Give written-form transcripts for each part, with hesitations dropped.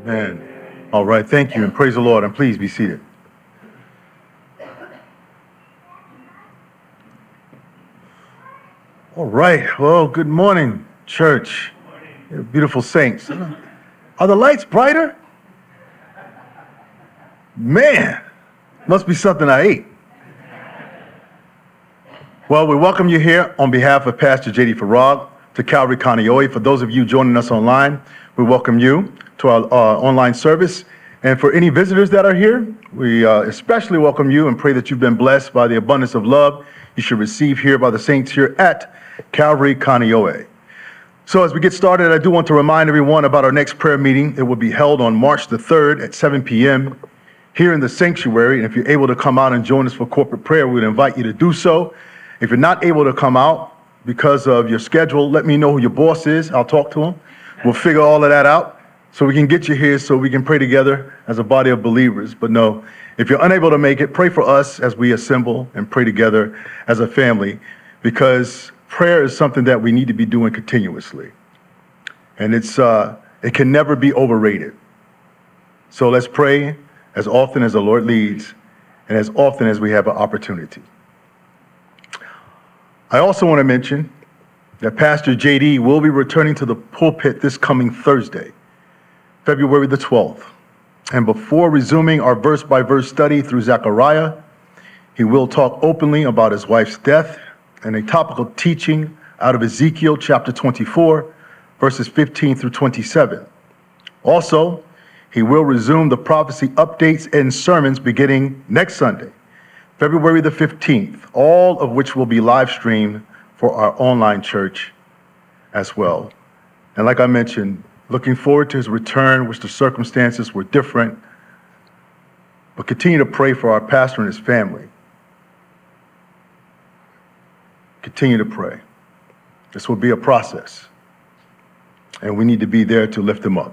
Amen. All right, thank you, and praise the Lord, and please be seated. All right, well, good morning, church. You're beautiful saints. Are the lights brighter? Man, must be something I ate. Well, we welcome you here on behalf of Pastor J.D. Farag to Calvary Kaneohe. For those of you joining us online, we welcome you to our online service. And for any visitors that are here, we especially welcome you and pray that you've been blessed by the abundance of love you should receive here by the saints here at Calvary Kaneohe. So as we get started, I do want to remind everyone about our next prayer meeting. It will be held on March the 3rd at 7 p.m. here in the sanctuary. And if you're able to come out and join us for corporate prayer, we would invite you to do so. If you're not able to come out because of your schedule, let me know who your boss is. I'll talk to him. We'll figure all of that out so we can get you here so we can pray together as a body of believers. But no, if you're unable to make it, pray for us as we assemble and pray together as a family, because prayer is something that we need to be doing continuously. And it can never be overrated. So let's pray as often as the Lord leads and as often as we have an opportunity. I also want to mention that Pastor J.D. will be returning to the pulpit this coming Thursday, February the 12th. And before resuming our verse-by-verse study through Zechariah, he will talk openly about his wife's death and a topical teaching out of Ezekiel chapter 24, verses 15 through 27. Also, he will resume the prophecy updates and sermons beginning next Sunday, February the 15th, all of which will be live streamed for our online church as well. And like I mentioned, looking forward to his return, which the circumstances were different, but continue to pray for our pastor and his family. Continue to pray. This will be a process, and we need to be there to lift him up.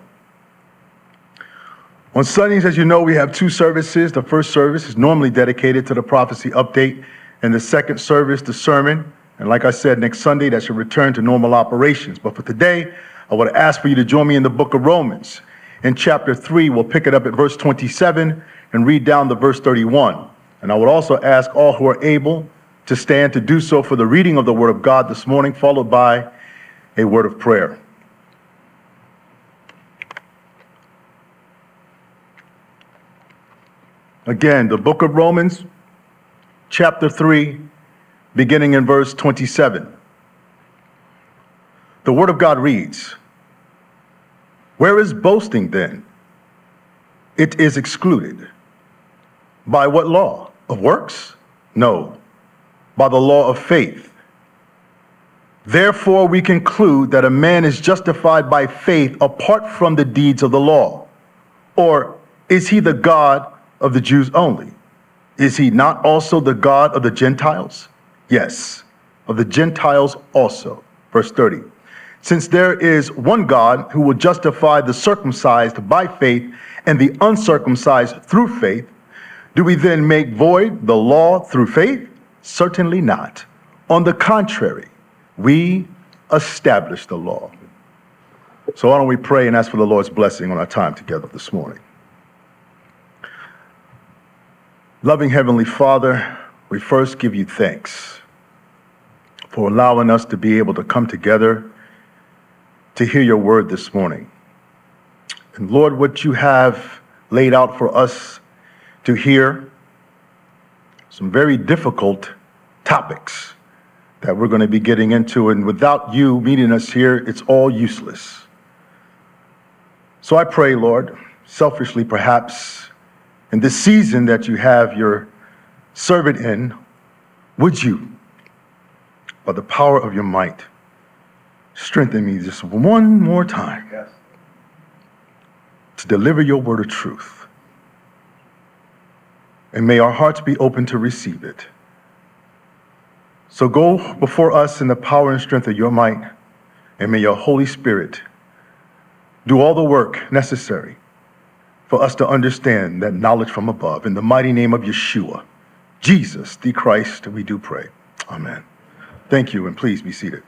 On Sundays, as you know, we have two services. The first service is normally dedicated to the prophecy update, and the second service, the sermon. And like I said, next Sunday, that should return to normal operations. But for today, I want to ask for you to join me in the book of Romans. In chapter 3, we'll pick it up at verse 27 and read down to verse 31. And I would also ask all who are able to stand to do so for the reading of the word of God this morning, followed by a word of prayer. Again, the book of Romans, chapter 3, beginning in verse 27. The word of God reads, "Where is boasting then? It is excluded. By what law? Of works? No, by the law of faith. Therefore we conclude that a man is justified by faith apart from the deeds of the law. Or is he the God of the Jews only? Is he not also the God of the Gentiles? Yes, of the Gentiles also." Verse 30. "Since there is one God who will justify the circumcised by faith and the uncircumcised through faith, do we then make void the law through faith? Certainly not. On the contrary, we establish the law." So why don't we pray and ask for the Lord's blessing on our time together this morning. Loving Heavenly Father, we first give you thanks for allowing us to be able to come together to hear your word this morning. And Lord, what you have laid out for us to hear, some very difficult topics that we're going to be getting into, and without you meeting us here, it's all useless. So I pray, Lord, selfishly perhaps, in this season that you have your servant in, would you, by the power of your might, strengthen me just one more time to deliver your word of truth. And may our hearts be open to receive it. So go before us in the power and strength of your might, and may your Holy Spirit do all the work necessary for us to understand that knowledge from above. In the mighty name of Yeshua, Jesus, the Christ, we do pray. Amen. Thank you, and please be seated.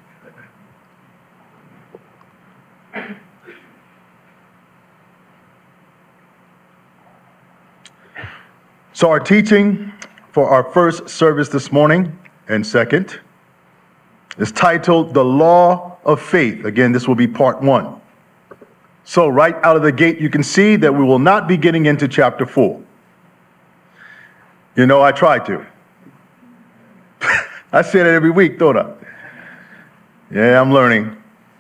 So our teaching for our first service this morning and second is titled The Law of Faith. Again, this will be part 1. So right out of the gate, you can see that we will not be getting into chapter 4. You know, I try to. I say that every week, don't I? Yeah, I'm learning.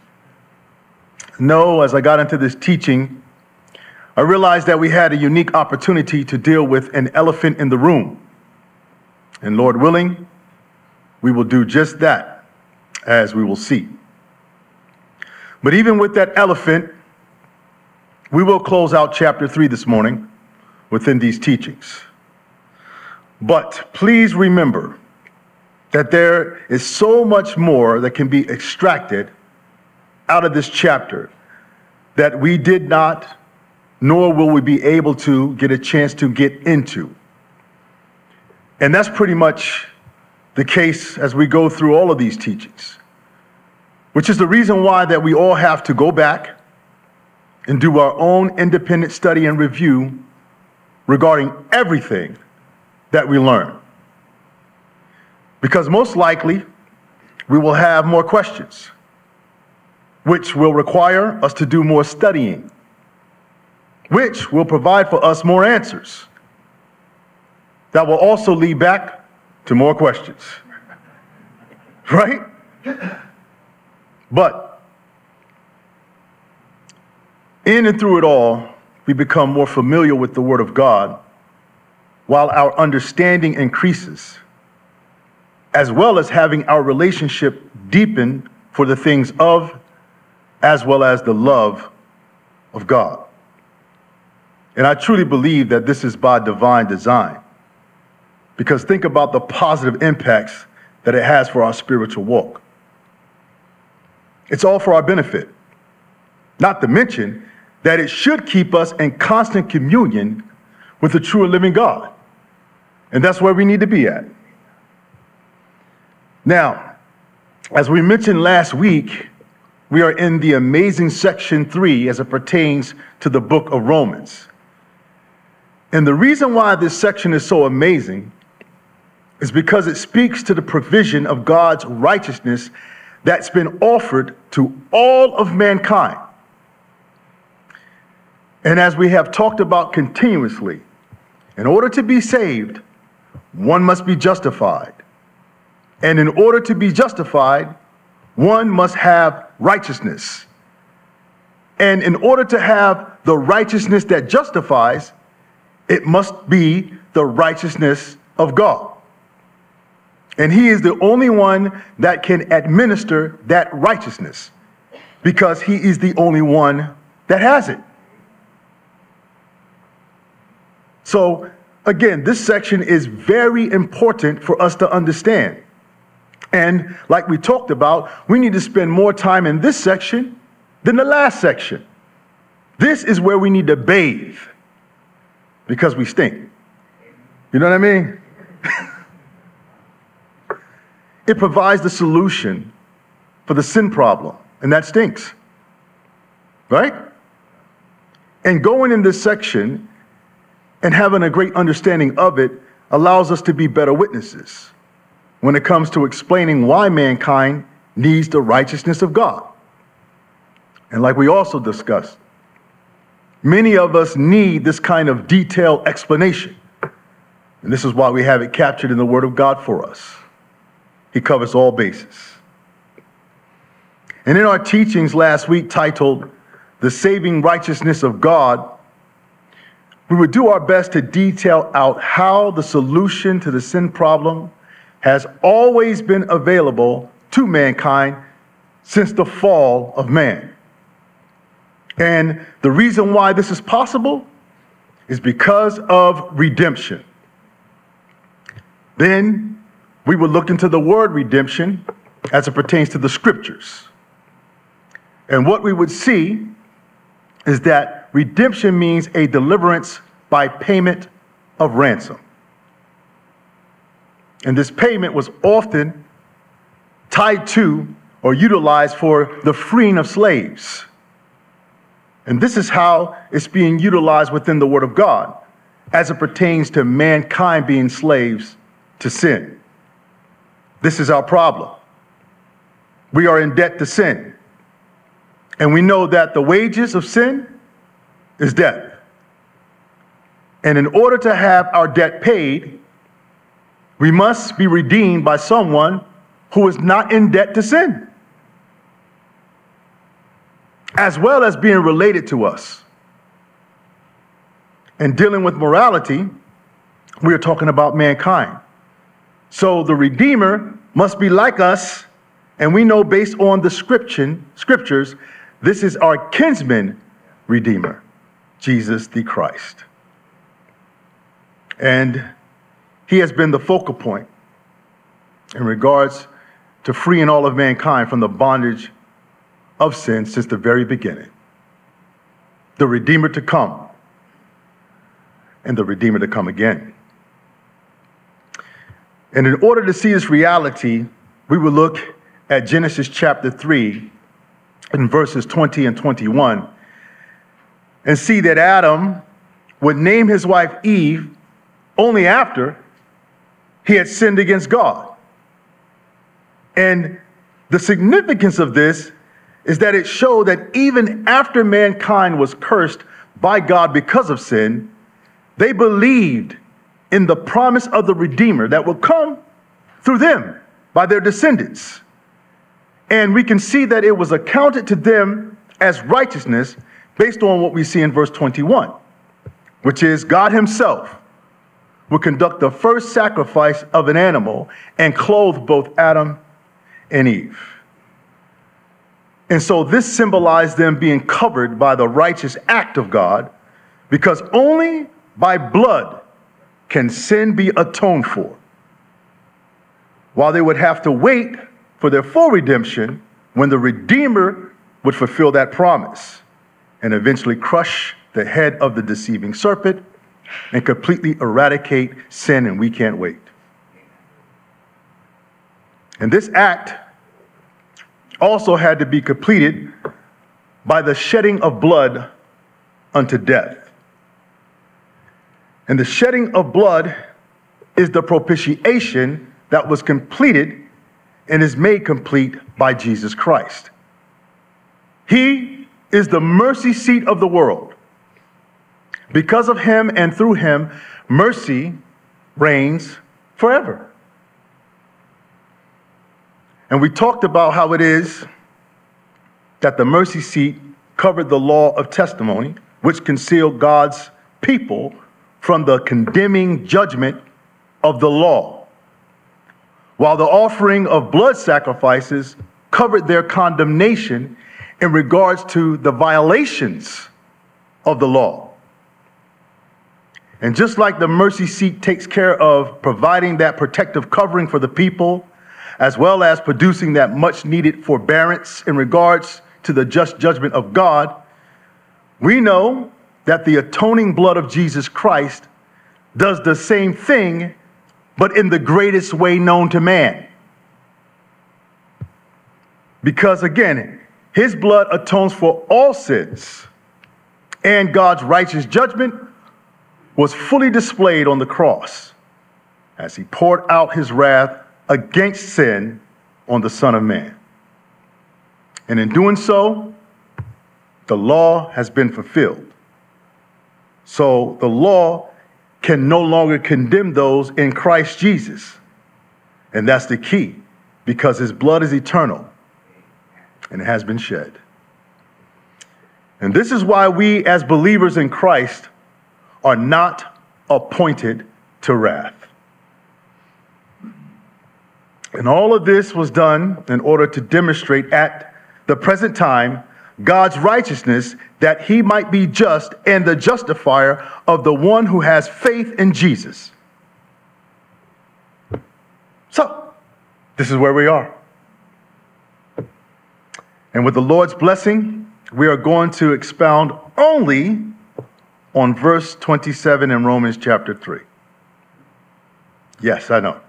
No, as I got into this teaching, I realized that we had a unique opportunity to deal with an elephant in the room. And Lord willing, we will do just that, as we will see. But even with that elephant, we will close out chapter 3 this morning within these teachings. But please remember that there is so much more that can be extracted out of this chapter that we did not, nor will we be able to get a chance to get into. And that's pretty much the case as we go through all of these teachings, which is the reason why that we all have to go back and do our own independent study and review regarding everything that we learn. Because most likely, we will have more questions, which will require us to do more studying, which will provide for us more answers. That will also lead back to more questions, right? But in and through it all, we become more familiar with the Word of God while our understanding increases, as well as having our relationship deepen for the things of, as well as the love of God. And I truly believe that this is by divine design, because think about the positive impacts that it has for our spiritual walk. It's all for our benefit, not to mention that it should keep us in constant communion with the true and living God. And that's where we need to be at. Now, as we mentioned last week, we are in the amazing section 3 as it pertains to the book of Romans. And the reason why this section is so amazing is because it speaks to the provision of God's righteousness that's been offered to all of mankind. And as we have talked about continuously, in order to be saved, one must be justified. And in order to be justified, one must have righteousness. And in order to have the righteousness that justifies, it must be the righteousness of God. And He is the only one that can administer that righteousness, because He is the only one that has it. So, again, this section is very important for us to understand. And like we talked about, we need to spend more time in this section than the last section. This is where we need to bathe, because we stink. You know what I mean? It provides the solution for the sin problem, and that stinks, right? And going in this section and having a great understanding of it allows us to be better witnesses when it comes to explaining why mankind needs the righteousness of God. And like we also discussed, many of us need this kind of detailed explanation. And this is why we have it captured in the Word of God for us. He covers all bases. And in our teachings last week titled, The Saving Righteousness of God, we would do our best to detail out how the solution to the sin problem has always been available to mankind since the fall of man. And the reason why this is possible is because of redemption. Then we would look into the word redemption as it pertains to the scriptures. And what we would see is that redemption means a deliverance by payment of ransom. And this payment was often tied to or utilized for the freeing of slaves. And this is how it's being utilized within the Word of God. as it pertains to mankind being slaves to sin. This is our problem. We are in debt to sin. And we know that the wages of sin is death. And in order to have our debt paid, we must be redeemed by someone who is not in debt to sin, as well as being related to us. And dealing with morality, we are talking about mankind. So the Redeemer must be like us, and we know based on the scriptures, this is our kinsman Redeemer, Jesus the Christ. And he has been the focal point in regards to freeing all of mankind from the bondage of sin since the very beginning. The Redeemer to come and the Redeemer to come again. And in order to see this reality, we will look at Genesis chapter 3 and verses 20 and 21 and see that Adam would name his wife Eve only after he had sinned against God. And the significance of this is that it showed that even after mankind was cursed by God because of sin, they believed in the promise of the Redeemer that would come through them by their descendants. And we can see that it was accounted to them as righteousness based on what we see in verse 21, which is God himself would conduct the first sacrifice of an animal and clothe both Adam and Eve. And so this symbolized them being covered by the righteous act of God, because only by blood can sin be atoned for, while they would have to wait for their full redemption when the Redeemer would fulfill that promise and eventually crush the head of the deceiving serpent and completely eradicate sin, and we can't wait. And this act also had to be completed by the shedding of blood unto death. And the shedding of blood is the propitiation that was completed and is made complete by Jesus Christ. He is the mercy seat of the world. Because of him and through him, mercy reigns forever. And we talked about how it is that the mercy seat covered the law of testimony, which concealed God's people from the condemning judgment of the law, while the offering of blood sacrifices covered their condemnation in regards to the violations of the law. And just like the mercy seat takes care of providing that protective covering for the people, as well as producing that much needed forbearance in regards to the just judgment of God, we know that the atoning blood of Jesus Christ does the same thing, but in the greatest way known to man. Because again, his blood atones for all sins, and God's righteous judgment was fully displayed on the cross as he poured out his wrath against sin on the Son of Man. And in doing so, the law has been fulfilled. So the law can no longer condemn those in Christ Jesus. And that's the key, because his blood is eternal and it has been shed. And this is why we as believers in Christ are not appointed to wrath. And all of this was done in order to demonstrate at the present time God's righteousness, that he might be just and the justifier of the one who has faith in Jesus. So, this is where we are. And with the Lord's blessing, we are going to expound only on verse 27 in Romans chapter 3. Yes, I know.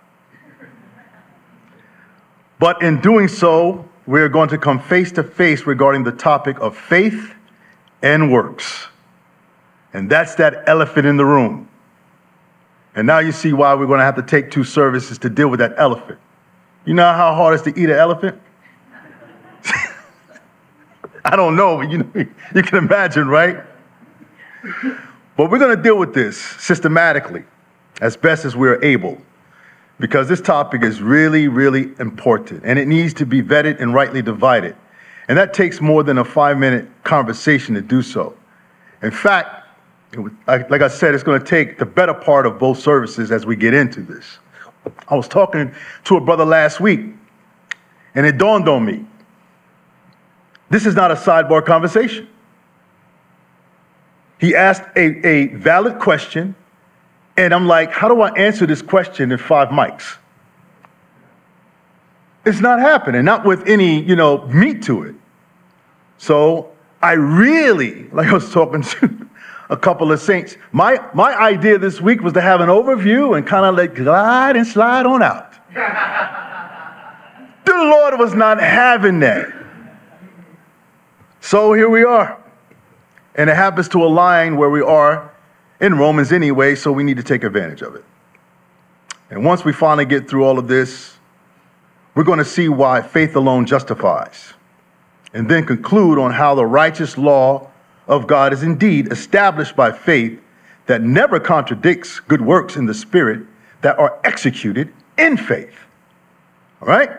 But in doing so, we are going to come face to face regarding the topic of faith and works. And that's that elephant in the room. And now you see why we're going to have to take 2 services to deal with that elephant. You know how hard it is to eat an elephant? I don't know, but you can imagine, right? But we're going to deal with this systematically as best as we're able, because this topic is really, really important, and it needs to be vetted and rightly divided. And that takes more than a 5-minute conversation to do so. In fact, like I said, it's going to take the better part of both services as we get into this. I was talking to a brother last week, and it dawned on me. This is not a sidebar conversation. He asked a valid question, and I'm like, how do I answer this question in 5 mics? It's not happening, not with any, meat to it. So I really, like I was talking to a couple of saints, my idea this week was to have an overview and kind of like glide and slide on out. The Lord was not having that. So here we are. And it happens to align where we are in Romans anyway, so we need to take advantage of it. And once we finally get through all of this, we're going to see why faith alone justifies, and then conclude on how the righteous law of God is indeed established by faith that never contradicts good works in the Spirit that are executed in faith. All right?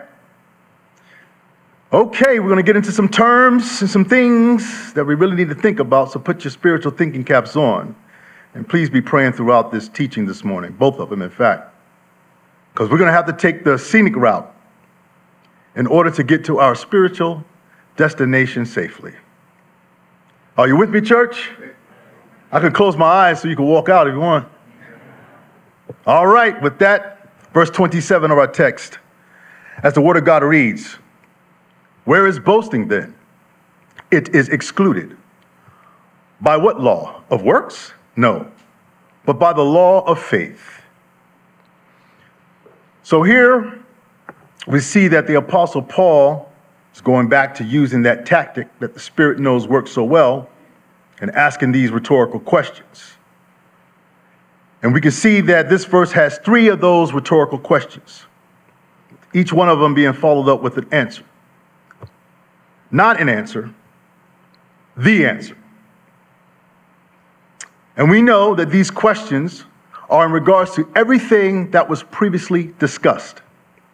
Okay, we're going to get into some terms and some things that we really need to think about, so put your spiritual thinking caps on. And please be praying throughout this teaching this morning, both of them, in fact, because we're going to have to take the scenic route in order to get to our spiritual destination safely. Are you with me, church? I can close my eyes so you can walk out if you want. All right, with that, verse 27 of our text, as the Word of God reads, "Where is boasting then? It is excluded. By what law? Of works? No, but by the law of faith." So here we see that the Apostle Paul is going back to using that tactic that the Spirit knows works so well and asking these rhetorical questions. And we can see that this verse has 3 of those rhetorical questions, each one of them being followed up with an answer. Not an answer, the answer. And we know that these questions are in regards to everything that was previously discussed.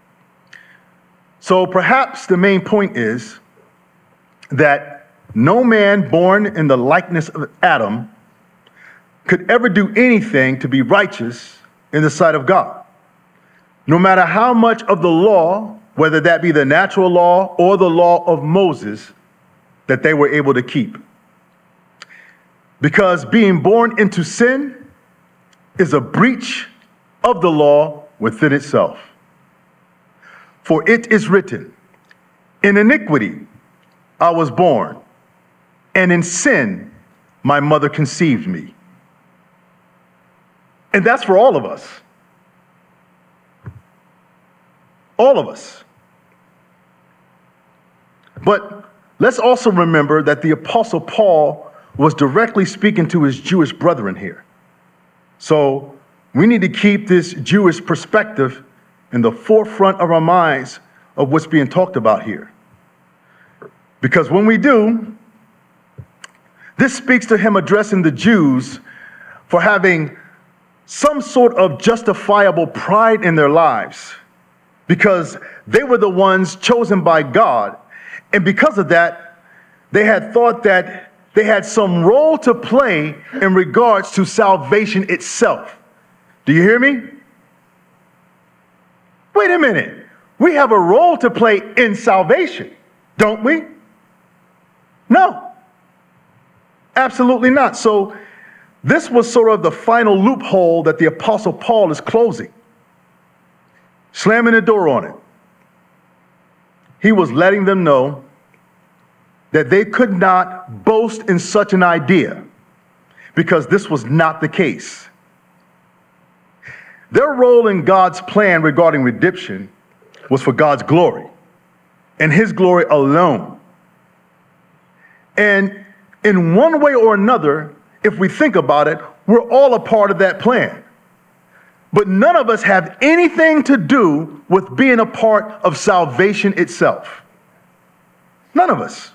So perhaps the main point is that no man born in the likeness of Adam could ever do anything to be righteous in the sight of God, no matter how much of the law, whether that be the natural law or the law of Moses, that they were able to keep. Because being born into sin is a breach of the law within itself. For it is written, "In iniquity I was born, and in sin my mother conceived me." And that's for all of us. All of us. But let's also remember that the Apostle Paul was directly speaking to his Jewish brethren here. So we need to keep this Jewish perspective in the forefront of our minds of what's being talked about here. Because when we do, this speaks to him addressing the Jews for having some sort of justifiable pride in their lives, because they were the ones chosen by God. And because of that, they had thought that they had some role to play in regards to salvation itself. Do you hear me? Wait a minute. We have a role to play in salvation, don't we? No, absolutely not. So this was sort of the final loophole that the Apostle Paul is closing, slamming the door on it. He was letting them know that they could not boast in such an idea, because this was not the case. Their role in God's plan regarding redemption was for God's glory, and his glory alone. And in one way or another, if we think about it, we're all a part of that plan. but none of us have anything to do with being a part of salvation itself. None of us.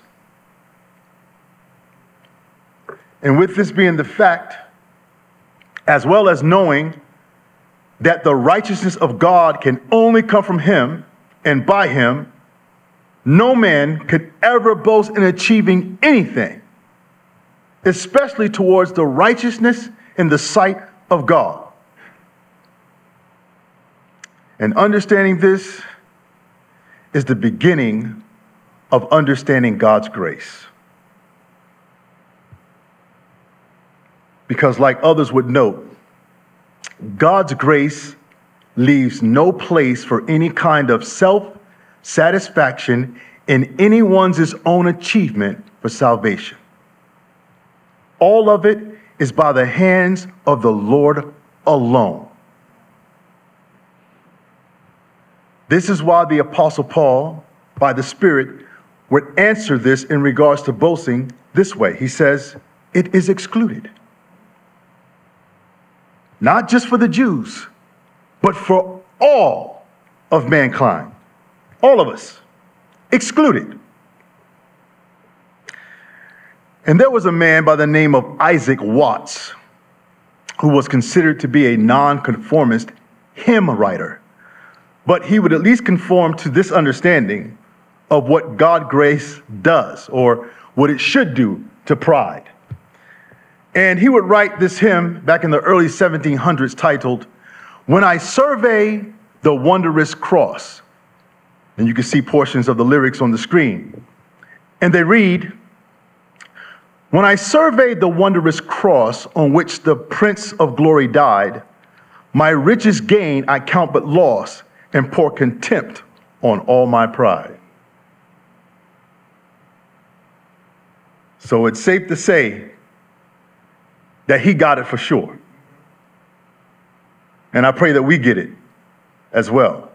And with this being the fact, as well as knowing that the righteousness of God can only come from him and by him, no man could ever boast in achieving anything, especially towards the righteousness in the sight of God. And understanding this is the beginning of understanding God's grace. Because like others would note, God's grace leaves no place for any kind of self-satisfaction in anyone's own achievement for salvation. All of it is by the hands of the Lord alone. This is why the Apostle Paul, by the Spirit, would answer this in regards to boasting this way. He says, it is excluded. Not just for the Jews, but for all of mankind. All of us, excluded. And there was a man by the name of Isaac Watts, who was considered to be a nonconformist hymn writer. But he would at least conform to this understanding of what God's grace does, or what it should do to pride. And he would write this hymn back in the early 1700s titled, "When I Survey the Wondrous Cross." And you can see portions of the lyrics on the screen. And they read, "When I survey the wondrous cross on which the Prince of Glory died, my richest gain I count but loss and pour contempt on all my pride." So it's safe to say that he got it for sure. And I pray that we get it as well.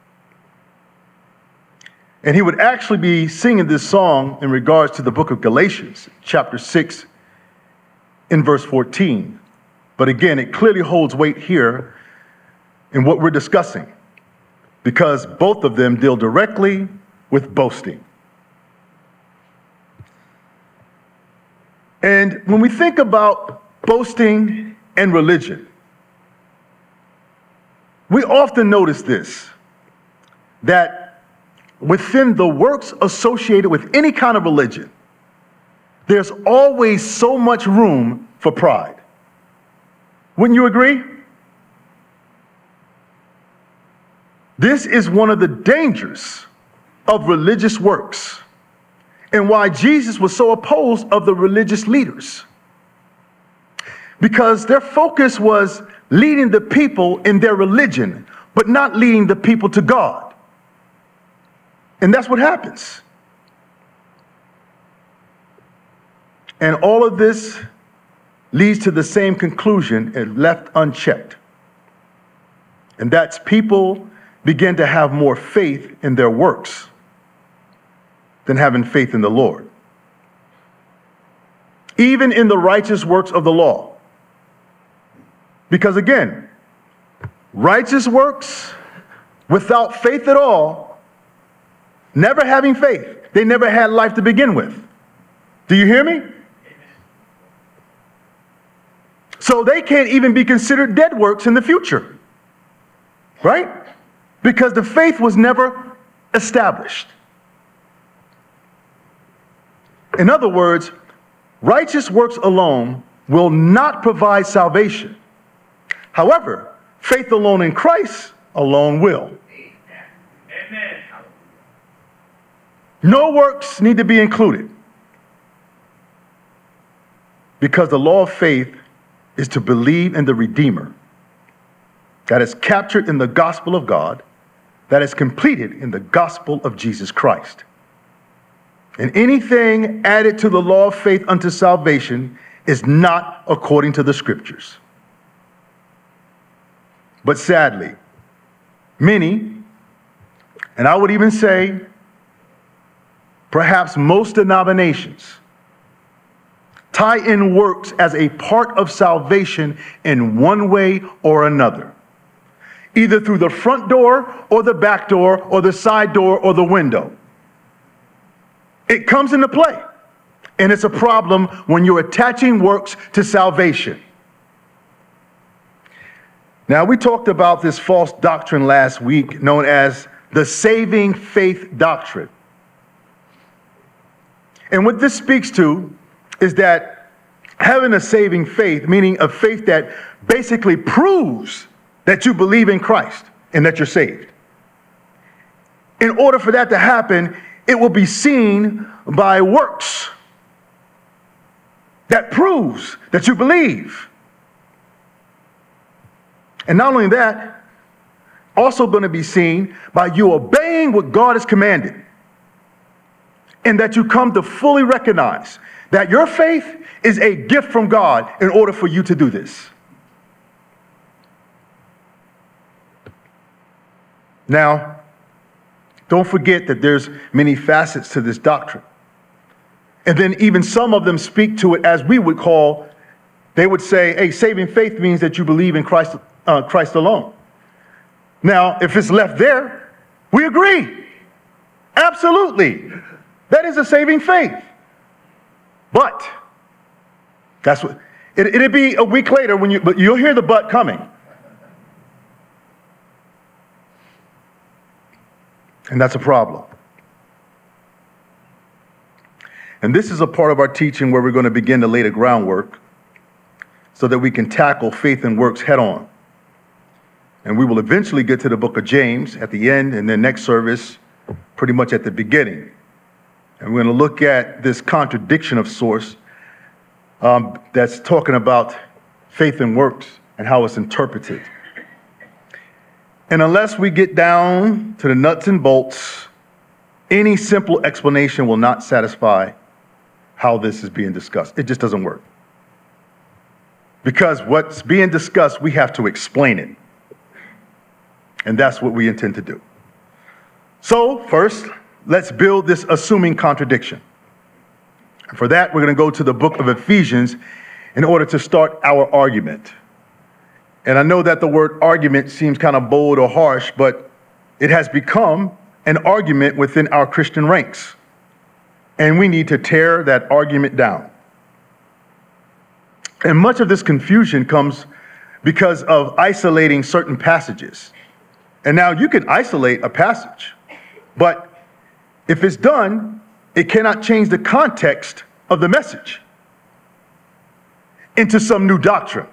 And he would actually be singing this song in regards to the book of Galatians, chapter 6, in verse 14. But again, it clearly holds weight here in what we're discussing, because both of them deal directly with boasting. And when we think about boasting and religion, we often notice this, that within the works associated with any kind of religion, there's always so much room for pride. Wouldn't you agree? This is one of the dangers of religious works, and why Jesus was so opposed of the religious leaders. Because their focus was leading the people in their religion, but not leading the people to God. And that's what happens. And all of this leads to the same conclusion if left unchecked. And that's people begin to have more faith in their works than having faith in the Lord. Even in the righteous works of the law. Because again, righteous works without faith at all, never having faith, they never had life to begin with. Do you hear me? So they can't even be considered dead works in the future, right? Because the faith was never established. In other words, righteous works alone will not provide salvation. However, faith alone in Christ alone will. Amen. No works need to be included, because the law of faith is to believe in the Redeemer that is captured in the gospel of God, that is completed in the gospel of Jesus Christ. And anything added to the law of faith unto salvation is not according to the scriptures. But sadly, many, and I would even say perhaps most denominations, tie in works as a part of salvation in one way or another. either through the front door or the back door or the side door or the window. It comes into play. And it's a problem when you're attaching works to salvation. Now, we talked about this false doctrine last week known as the saving faith doctrine. And what this speaks to is that having a saving faith, meaning a faith that basically proves that you believe in Christ and that you're saved. In order for that to happen, it will be seen by works that proves that you believe. And not only that, also going to be seen by you obeying what God has commanded, and that you come to fully recognize that your faith is a gift from God in order for you to do this. Now, don't forget that there's many facets to this doctrine. And then even some of them speak to it as we would call, they would say, hey, saving faith means that you believe in Christ alone. Now, if it's left there, we agree. Absolutely. That is a saving faith. But that's what it'll be a week later but you'll hear the but coming. And that's a problem. And this is a part of our teaching where we're going to begin to lay the groundwork so that we can tackle faith and works head on. And we will eventually get to the book of James at the end, and then next service, pretty much at the beginning. And we're going to look at this contradiction of source that's talking about faith and works and how it's interpreted. And unless we get down to the nuts and bolts, any simple explanation will not satisfy how this is being discussed. It just doesn't work. Because what's being discussed, we have to explain it. And that's what we intend to do. So first, let's build this assuming contradiction. And for that, we're going to go to the book of Ephesians in order to start our argument. And I know that the word argument seems kind of bold or harsh, but it has become an argument within our Christian ranks. And we need to tear that argument down. And much of this confusion comes because of isolating certain passages. And now you can isolate a passage, but if it's done, it cannot change the context of the message into some new doctrine.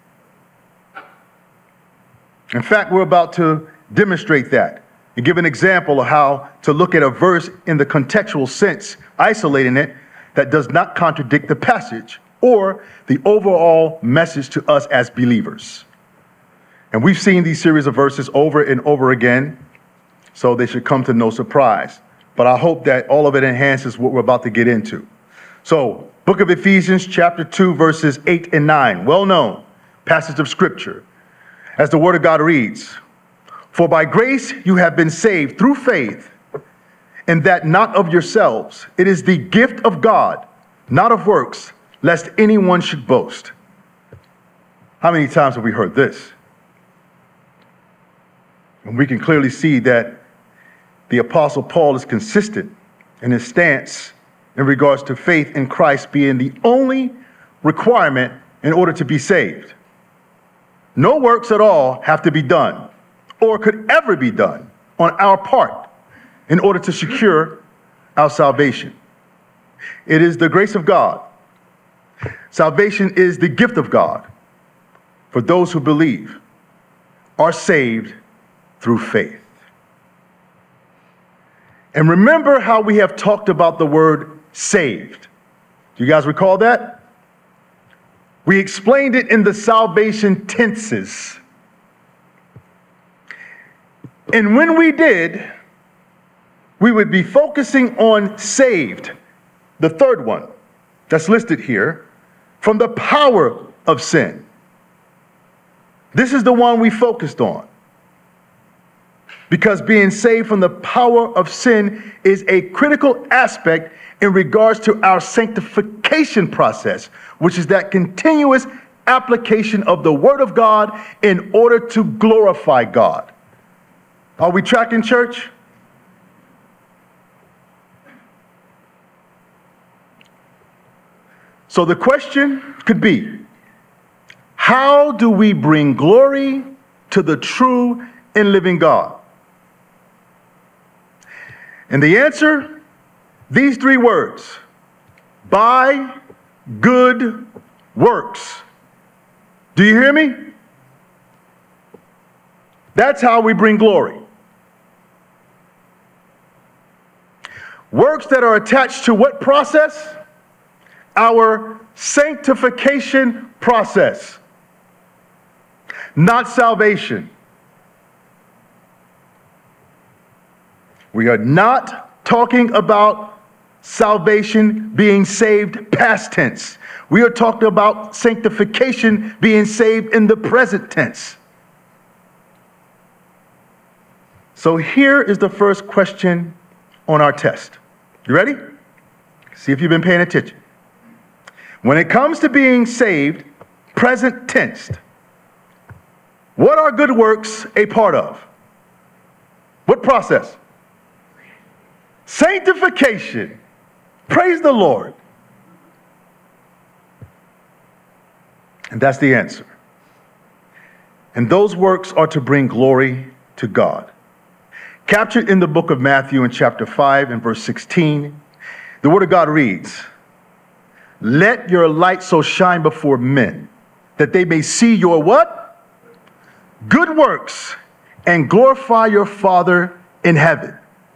In fact, we're about to demonstrate that and give an example of how to look at a verse in the contextual sense, isolating it, that does not contradict the passage or the overall message to us as believers. And we've seen these series of verses over and over again, so they should come to no surprise. But I hope that all of it enhances what we're about to get into. So, book of Ephesians, chapter 2, verses 8 and 9, well-known passage of Scripture. As the Word of God reads, "For by grace you have been saved through faith, and that not of yourselves. It is the gift of God, not of works, lest anyone should boast." How many times have we heard this? And we can clearly see that the Apostle Paul is consistent in his stance in regards to faith in Christ being the only requirement in order to be saved. No works at all have to be done or could ever be done on our part in order to secure our salvation. It is the grace of God. Salvation is the gift of God for those who believe, are saved through faith. And remember how we have talked about the word saved. Do you guys recall that? We explained it in the salvation tenses. And when we did, we would be focusing on saved, the third one that's listed here, from the power of sin. This is the one we focused on. Because being saved from the power of sin is a critical aspect in regards to our sanctification process, which is that continuous application of the Word of God in order to glorify God. Are we tracking, church? So the question could be, how do we bring glory to the true and living God? And the answer, these three words: by good works. Do you hear me? That's how we bring glory. Works that are attached to what process? Our sanctification process, not salvation. We are not talking about salvation being saved past tense. We are talking about sanctification being saved in the present tense. So here is the first question on our test. You ready? See if you've been paying attention. When it comes to being saved, present tense, what are good works a part of? What process? Sanctification. Praise the Lord. And that's the answer. And those works are to bring glory to God. Captured in the book of Matthew in chapter 5 and verse 16, the Word of God reads, "Let your light so shine before men, that they may see your" what? "Good works, and glorify your Father in heaven."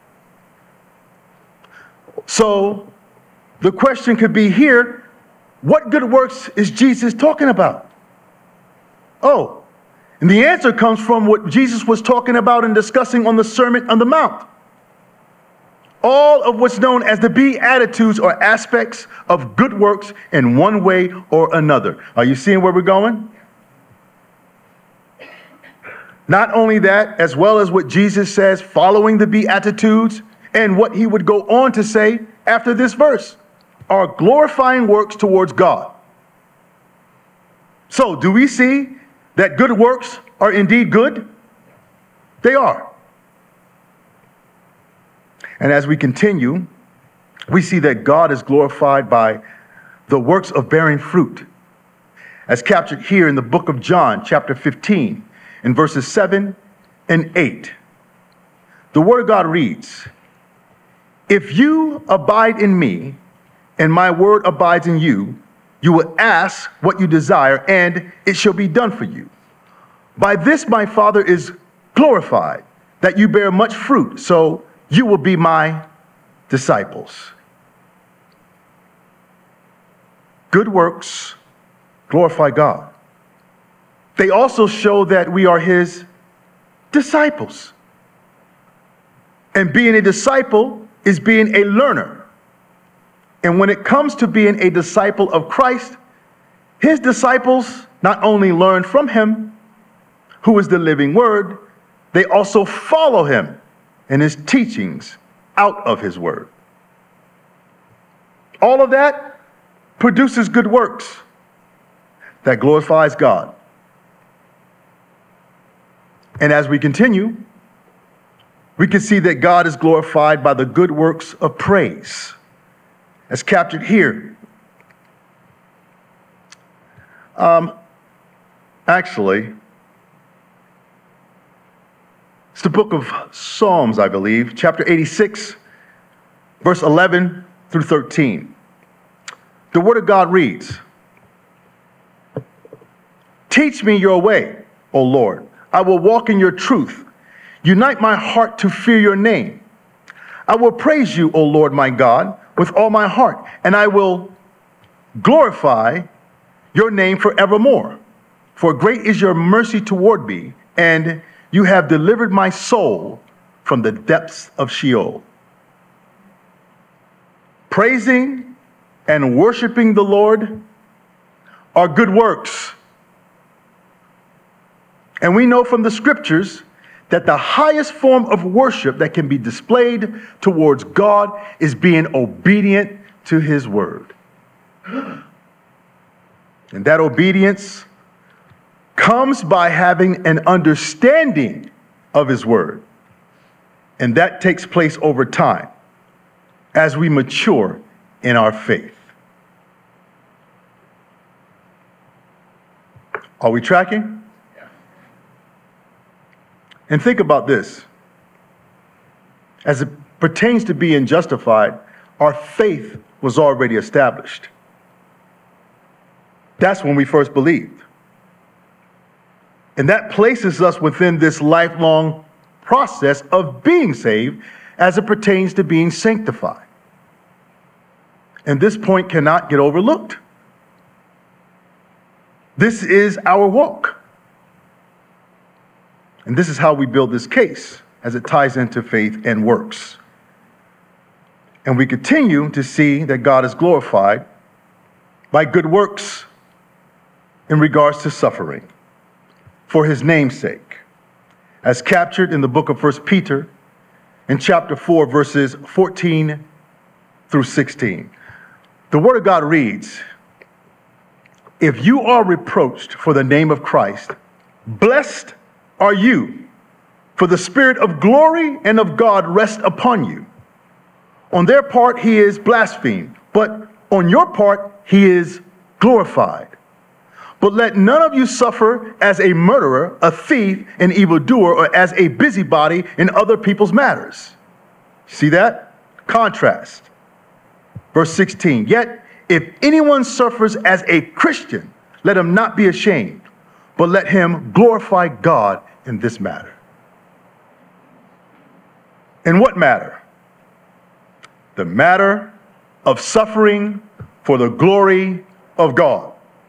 So the question could be here, what good works is Jesus talking about? Oh, and the answer comes from what Jesus was talking about and discussing on the Sermon on the Mount. All of what's known as the Beatitudes are aspects of good works in one way or another. Are you seeing where we're going? Not only that, as well as what Jesus says following the Beatitudes and what he would go on to say after this verse, are glorifying works towards God. So, do we see that good works are indeed good? They are. And as we continue, we see that God is glorified by the works of bearing fruit, as captured here in the book of John, chapter 15, in verses 7 and 8. The Word of God reads, "If you abide in me, and my word abides in you, you will ask what you desire, and it shall be done for you. By this my Father is glorified, that you bear much fruit, so you will be my disciples." Good works glorify God. They also show that we are his disciples. And being a disciple is being a learner. And when it comes to being a disciple of Christ, his disciples not only learn from him, who is the living word, they also follow him and his teachings out of his word. All of that produces good works that glorifies God. And as we continue, we can see that God is glorified by the good works of praise, as captured here. Actually, it's the book of Psalms, I believe, chapter 86, verse 11 through 13. The Word of God reads, "Teach me your way, O Lord. I will walk in your truth. Unite my heart to fear your name. I will praise you, O Lord my God, with all my heart, and I will glorify your name forevermore. For great is your mercy toward me, and you have delivered my soul from the depths of Sheol." Praising and worshiping the Lord are good works. And we know from the scriptures that the highest form of worship that can be displayed towards God is being obedient to his word. And that obedience comes by having an understanding of his word. And that takes place over time as we mature in our faith. Are we tracking? Yeah. And think about this. As it pertains to being justified, our faith was already established. That's when we first believed. And that places us within this lifelong process of being saved as it pertains to being sanctified. And this point cannot get overlooked. This is our walk. And this is how we build this case as it ties into faith and works. And we continue to see that God is glorified by good works in regards to suffering for his name's sake, as captured in the book of 1 Peter in chapter 4, verses 14 through 16. The word of God reads, "If you are reproached for the name of Christ, blessed are you, for the Spirit of glory and of God rest upon you. On their part he is blasphemed, but on your part he is glorified. But let none of you suffer as a murderer, a thief, an evildoer, or as a busybody in other people's matters." See that? Contrast. Verse 16, "Yet if anyone suffers as a Christian, let him not be ashamed, but let him glorify God in this matter." In what matter? The matter of suffering for the glory of God.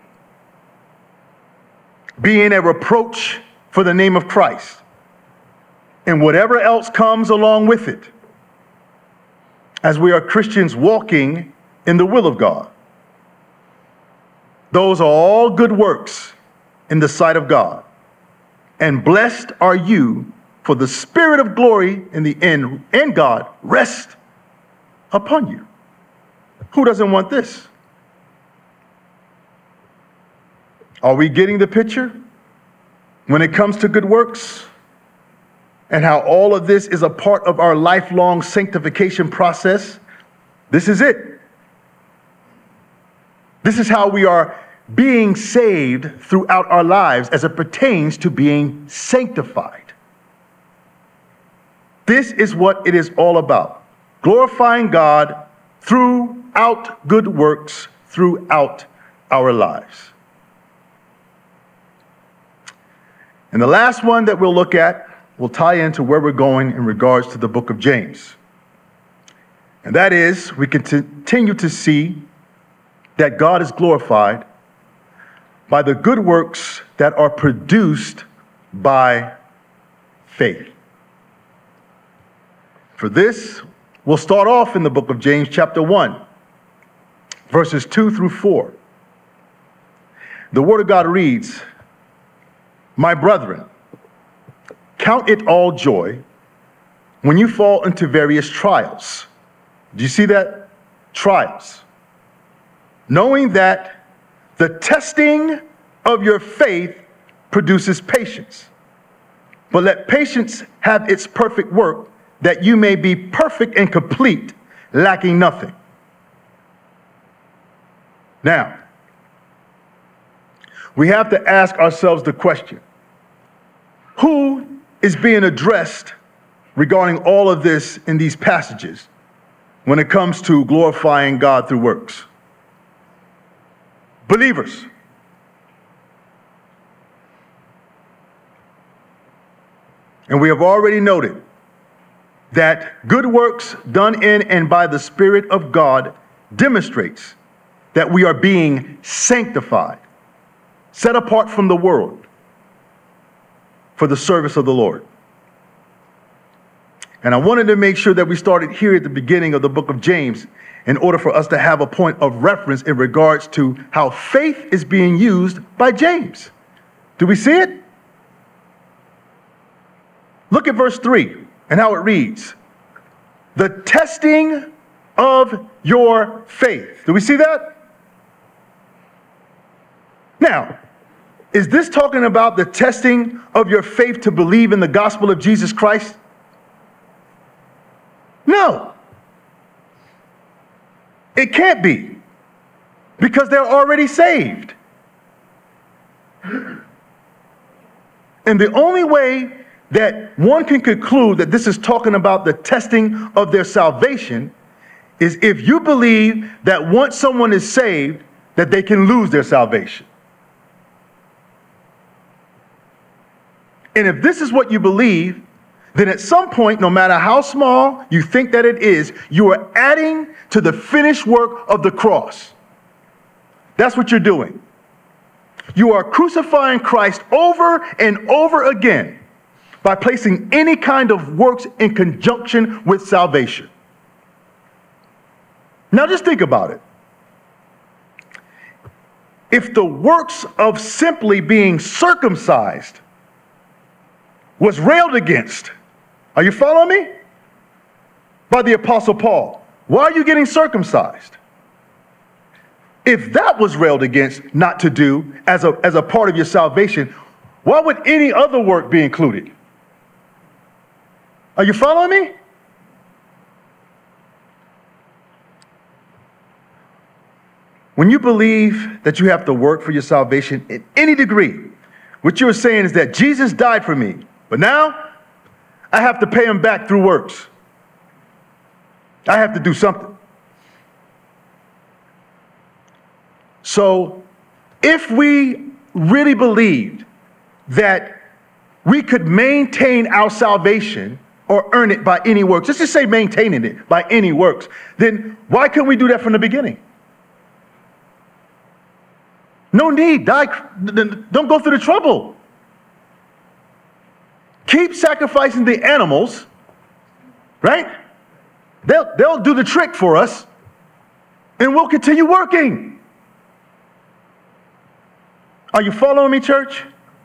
Being a reproach for the name of Christ, and whatever else comes along with it, as we are Christians walking in the will of God. Those are all good works in the sight of God. And blessed are you, for the Spirit of glory in the end, and God rest upon you. Who doesn't want this? Are we getting the picture when it comes to good works and how all of this is a part of our lifelong sanctification process? This is it. This is how we are being saved throughout our lives as it pertains to being sanctified. This is what it is all about. Glorifying God throughout good works throughout our lives. And the last one that we'll look at will tie into where we're going in regards to the book of James. And that is, we continue to see that God is glorified by the good works that are produced by faith. For this, we'll start off in the book of James, chapter 1, verses 2 through 4. The word of God reads, "My brethren, count it all joy when you fall into various trials." Do you see that? Trials. "Knowing that the testing of your faith produces patience. But let patience have its perfect work, that you may be perfect and complete, lacking nothing." Now, we have to ask ourselves the question, who is being addressed regarding all of this in these passages when it comes to glorifying God through works? Believers. And we have already noted that good works done in and by the Spirit of God demonstrates that we are being sanctified, set apart from the world for the service of the Lord. And I wanted to make sure that we started here at the beginning of the book of James in order for us to have a point of reference in regards to how faith is being used by James. Do we see it? Look at verse 3 and how it reads. "The testing of your faith." Do we see that? Now, is this talking about the testing of your faith to believe in the gospel of Jesus Christ? No. It can't be, because they're already saved. And the only way that one can conclude that this is talking about the testing of their salvation is if you believe that once someone is saved, that they can lose their salvation. And if this is what you believe, then at some point, no matter how small you think that it is, you are adding to the finished work of the cross. That's what you're doing. You are crucifying Christ over and over again by placing any kind of works in conjunction with salvation. Now just think about it. If the works of simply being circumcised was railed against, are you following me? By the Apostle Paul, why are you getting circumcised? If that was railed against not to do as a part of your salvation, why would any other work be included? Are you following me? When you believe that you have to work for your salvation in any degree, what you're saying is that Jesus died for me, but now I have to pay him back through works. I have to do something. So if we really believed that we could maintain our salvation or earn it by any works, let's just say maintaining it by any works, then why couldn't we do that from the beginning? No need. Don't go through the trouble. Keep sacrificing the animals, right? They'll do the trick for us, and we'll continue working. Are you following me, church?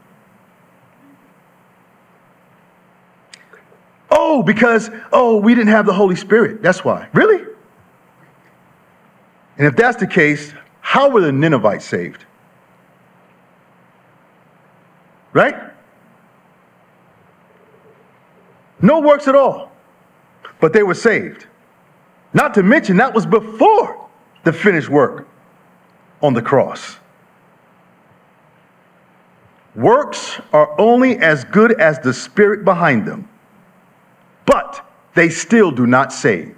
Because we didn't have the Holy Spirit. That's why. Really? And if that's the case, how were the Ninevites saved? Right? No works at all. But they were saved. Not to mention that was before the finished work on the cross. Works are only as good as the spirit behind them, but they still do not save.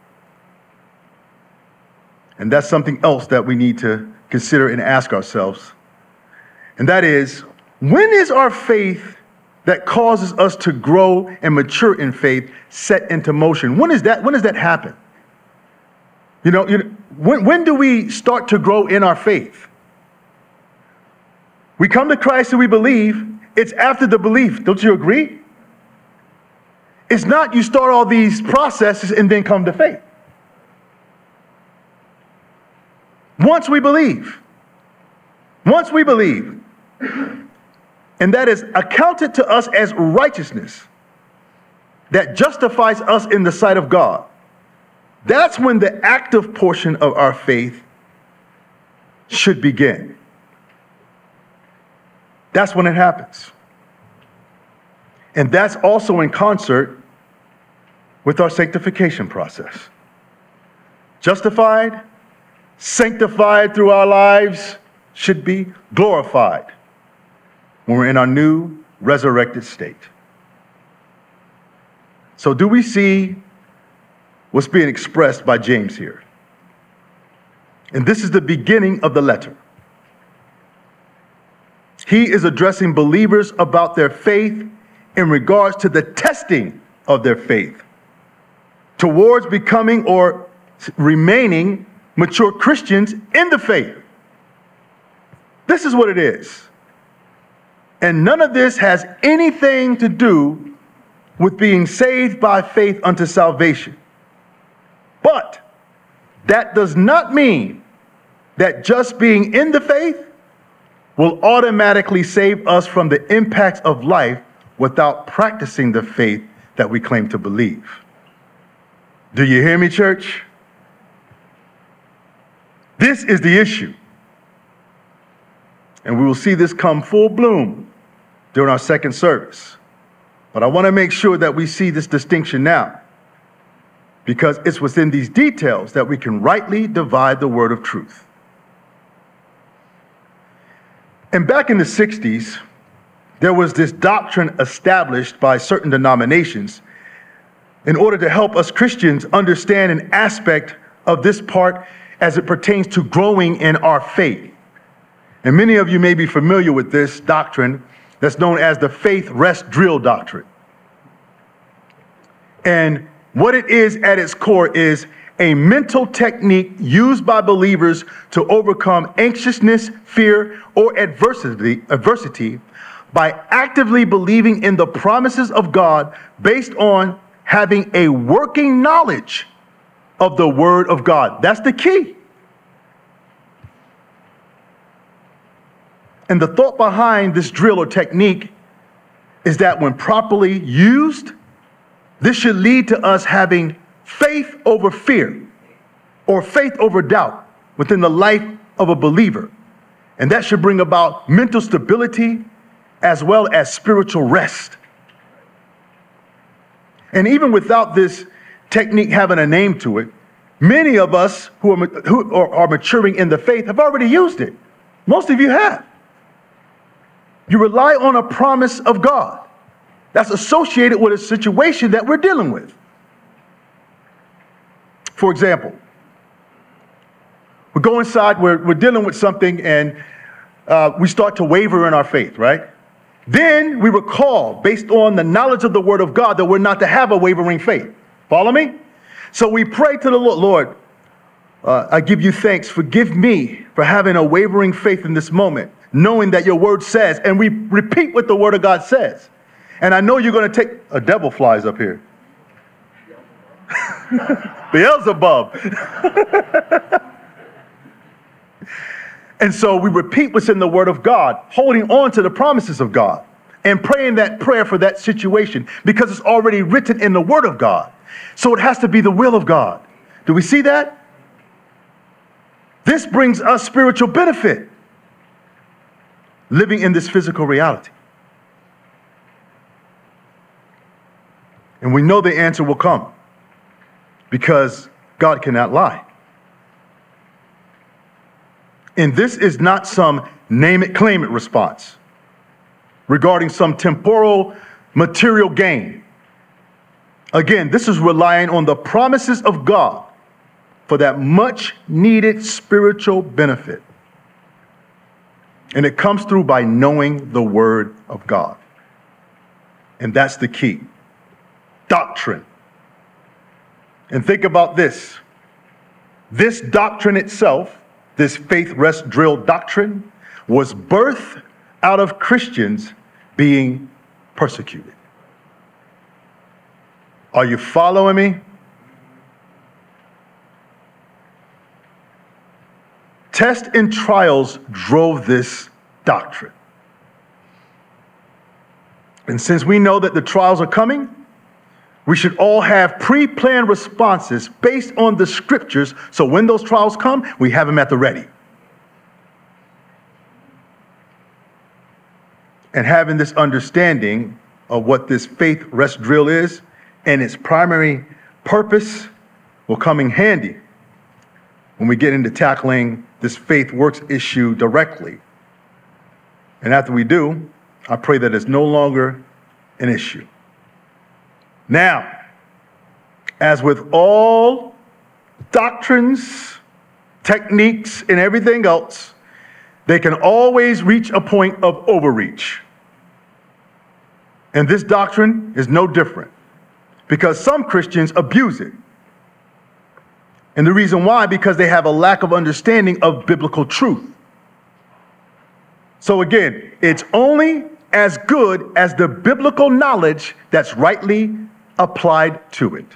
And that's something else that we need to consider and ask ourselves. And that is, when is our faith that causes us to grow and mature in faith set into motion? When does that happen? When do we start to grow in our faith? We come to Christ and we believe. It's after the belief. Don't you agree? It's not you start all these processes and then come to faith. Once we believe. And that is accounted to us as righteousness that justifies us in the sight of God. That's when the active portion of our faith should begin. That's when it happens. And that's also in concert with our sanctification process. Justified, sanctified through our lives, should be glorified when we're in our new resurrected state. So do we see what's being expressed by James here? And this is the beginning of the letter. He is addressing believers about their faith in regards to the testing of their faith towards becoming or remaining mature Christians in the faith. This is what it is. And none of this has anything to do with being saved by faith unto salvation. But that does not mean that just being in the faith will automatically save us from the impacts of life without practicing the faith that we claim to believe. Do you hear me, church? This is the issue. And we will see this come full bloom during our second service. But I want to make sure that we see this distinction now, because it's within these details that we can rightly divide the word of truth. And back in the 60s, there was this doctrine established by certain denominations in order to help us Christians understand an aspect of this part as it pertains to growing in our faith. And many of you may be familiar with this doctrine that's known as the faith rest drill doctrine. And what it is at its core is a mental technique used by believers to overcome anxiousness, fear, or adversity by actively believing in the promises of God based on having a working knowledge of the Word of God. That's the key. And the thought behind this drill or technique is that when properly used, this should lead to us having faith over fear or faith over doubt within the life of a believer. And that should bring about mental stability as well as spiritual rest. And even without this technique having a name to it, many of us who are maturing in the faith have already used it. Most of you have. You rely on a promise of God that's associated with a situation that we're dealing with. For example, we go inside, we're dealing with something, and we start to waver in our faith, right? Then we recall, based on the knowledge of the Word of God, that we're not to have a wavering faith. Follow me? So we pray to the Lord, Lord, I give you thanks. Forgive me for having a wavering faith in this moment, knowing that your word says, and we repeat what the Word of God says. And I know you're going to take, a devil flies up here. Beelzebub. And so we repeat what's in the Word of God, holding on to the promises of God and praying that prayer for that situation because it's already written in the Word of God. So it has to be the will of God. Do we see that? This brings us spiritual benefit, living in this physical reality. And we know the answer will come because God cannot lie. And this is not some name it, claim it response regarding some temporal material gain. Again, this is relying on the promises of God for that much needed spiritual benefit. And it comes through by knowing the Word of God. And that's the key. Doctrine. And think about this. This doctrine itself, this faith rest drill doctrine, was birthed out of Christians being persecuted. Are you following me? Tests and trials drove this doctrine. And since we know that the trials are coming, we should all have pre-planned responses based on the scriptures, so when those trials come, we have them at the ready. And having this understanding of what this faith rest drill is and its primary purpose will come in handy when we get into tackling this faith works issue directly. And after we do, I pray that it's no longer an issue. Now, as with all doctrines, techniques, and everything else, they can always reach a point of overreach. And this doctrine is no different because some Christians abuse it. And the reason why, because they have a lack of understanding of biblical truth. So again, it's only as good as the biblical knowledge that's rightly applied to it.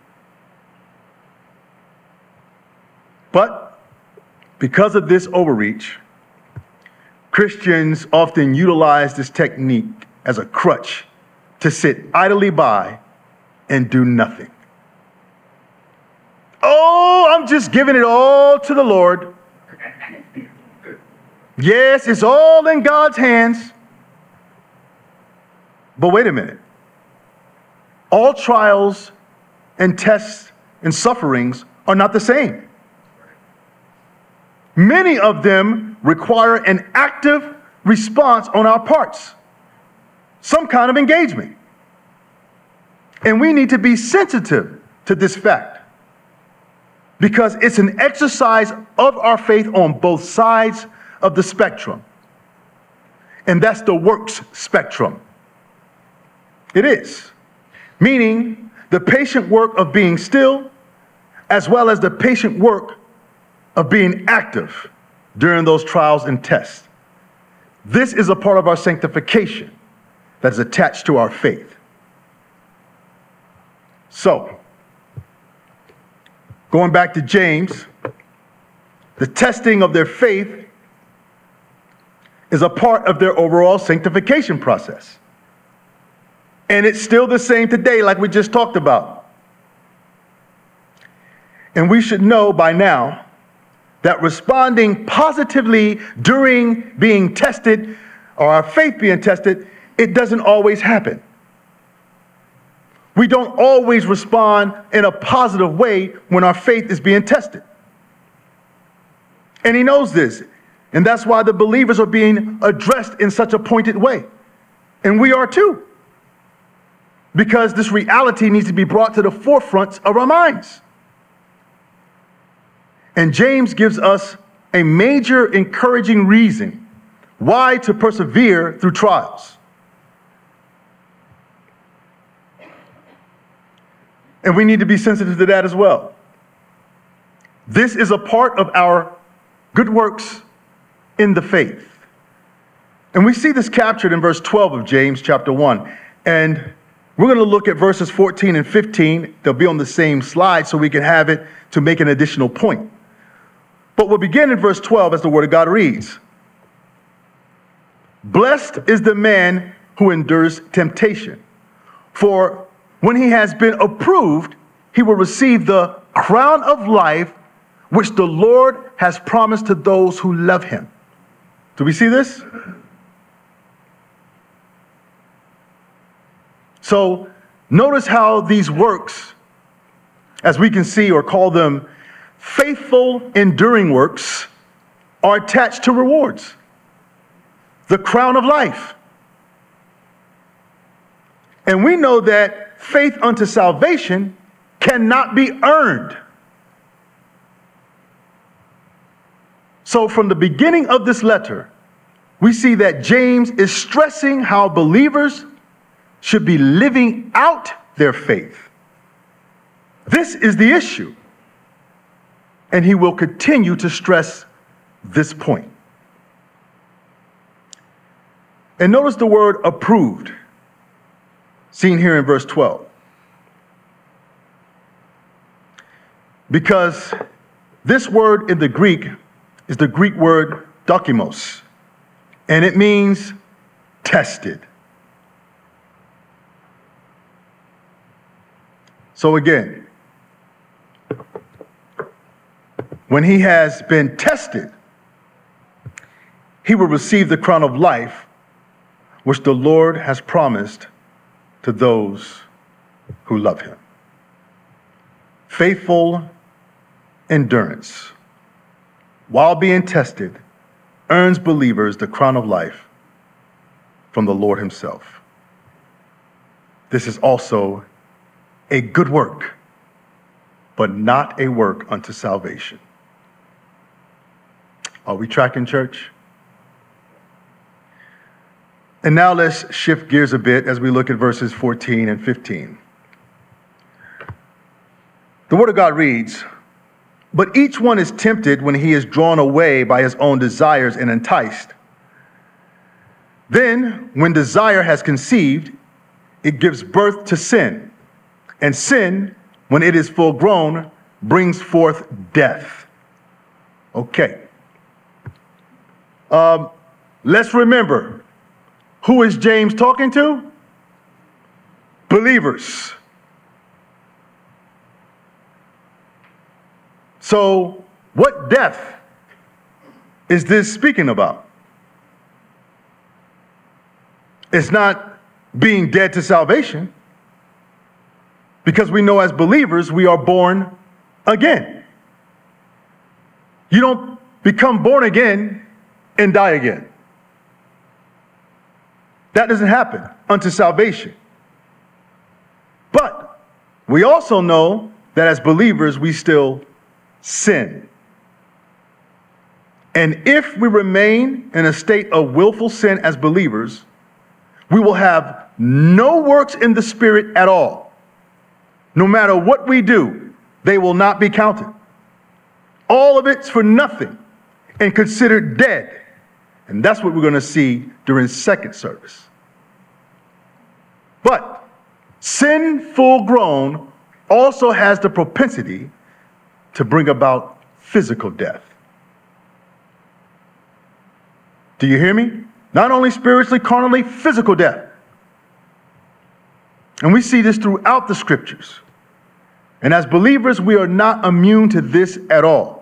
But because of this overreach, Christians often utilize this technique as a crutch to sit idly by and do nothing. Oh, I'm just giving it all to the Lord. Yes, it's all in God's hands. But wait a minute. All trials and tests and sufferings are not the same. Many of them require an active response on our parts, some kind of engagement. And we need to be sensitive to this fact because it's an exercise of our faith on both sides of the spectrum. And that's the works spectrum. It is. Meaning the patient work of being still, as well as the patient work of being active during those trials and tests. This is a part of our sanctification that is attached to our faith. So, going back to James, the testing of their faith is a part of their overall sanctification process. And it's still the same today, like we just talked about. And we should know by now that responding positively during being tested, or our faith being tested, it doesn't always happen. We don't always respond in a positive way when our faith is being tested. And he knows this. And that's why the believers are being addressed in such a pointed way. And we are too. Because this reality needs to be brought to the forefront of our minds. And James gives us a major encouraging reason why to persevere through trials. And we need to be sensitive to that as well. This is a part of our good works in the faith. And we see this captured in verse 12 of James chapter 1. And we're going to look at verses 14 and 15. They'll be on the same slide so we can have it to make an additional point. But we'll begin in verse 12 as the word of God reads. Blessed is the man who endures temptation, for when he has been approved, he will receive the crown of life which the Lord has promised to those who love him. Do we see this? So notice how these works, as we can see or call them faithful, enduring works, are attached to rewards. The crown of life. And we know that faith unto salvation cannot be earned. So from the beginning of this letter, we see that James is stressing how believers should be living out their faith. This is the issue. And he will continue to stress this point. And notice the word approved, seen here in verse 12. Because this word in the Greek is the Greek word dokimos, and it means tested. So again, when he has been tested, he will receive the crown of life, which the Lord has promised to those who love him. Faithful endurance, while being tested, earns believers the crown of life from the Lord himself. This is also a good work, but not a work unto salvation. Are we tracking, church? And now let's shift gears a bit as we look at verses 14 and 15. The Word of God reads, "But each one is tempted when he is drawn away by his own desires and enticed. Then, when desire has conceived, it gives birth to sin. And sin, when it is full grown, brings forth death." Okay. Let's remember, who is James talking to? Believers. So, what death is this speaking about? It's not being dead to salvation, because we know as believers we are born again. You don't become born again and die again. That doesn't happen unto salvation. But we also know that as believers we still sin. And if we remain in a state of willful sin as believers, we will have no works in the Spirit at all. No matter what we do, they will not be counted. All of it's for nothing and considered dead. And that's what we're going to see during second service. But sin full grown also has the propensity to bring about physical death. Do you hear me? Not only spiritually, carnally, physical death. And we see this throughout the scriptures. And as believers, we are not immune to this at all.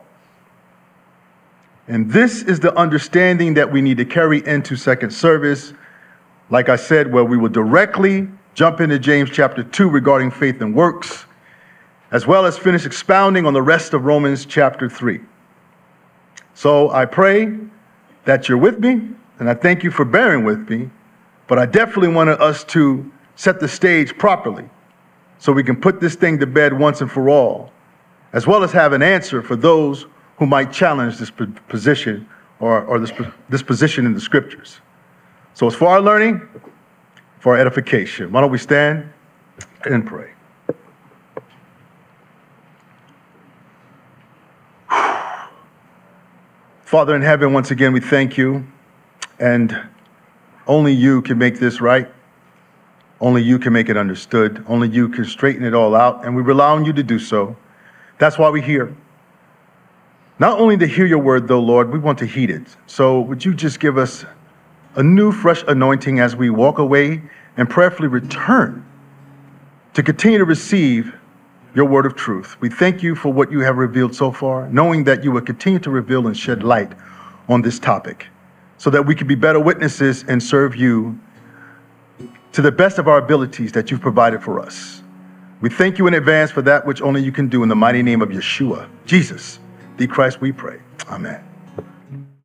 And this is the understanding that we need to carry into second service. Like I said, where we will directly jump into James chapter 2 regarding faith and works, as well as finish expounding on the rest of Romans chapter 3. So I pray that you're with me, and I thank you for bearing with me, but I definitely wanted us to set the stage properly so we can put this thing to bed once and for all, as well as have an answer for those who might challenge this position or this position in the scriptures. So it's for our learning, for our edification. Why don't we stand and pray? Father in heaven, once again, we thank you, and only you can make this right. Only you can make it understood. Only you can straighten it all out, and we rely on you to do so. That's why we're here. Not only to hear your word, though, Lord, we want to heed it. So would you just give us a new, fresh anointing as we walk away and prayerfully return to continue to receive your word of truth. We thank you for what you have revealed so far, knowing that you will continue to reveal and shed light on this topic so that we can be better witnesses and serve you to the best of our abilities that you've provided for us. We thank you in advance for that which only you can do in the mighty name of Yeshua, Jesus, the Christ we pray. Amen.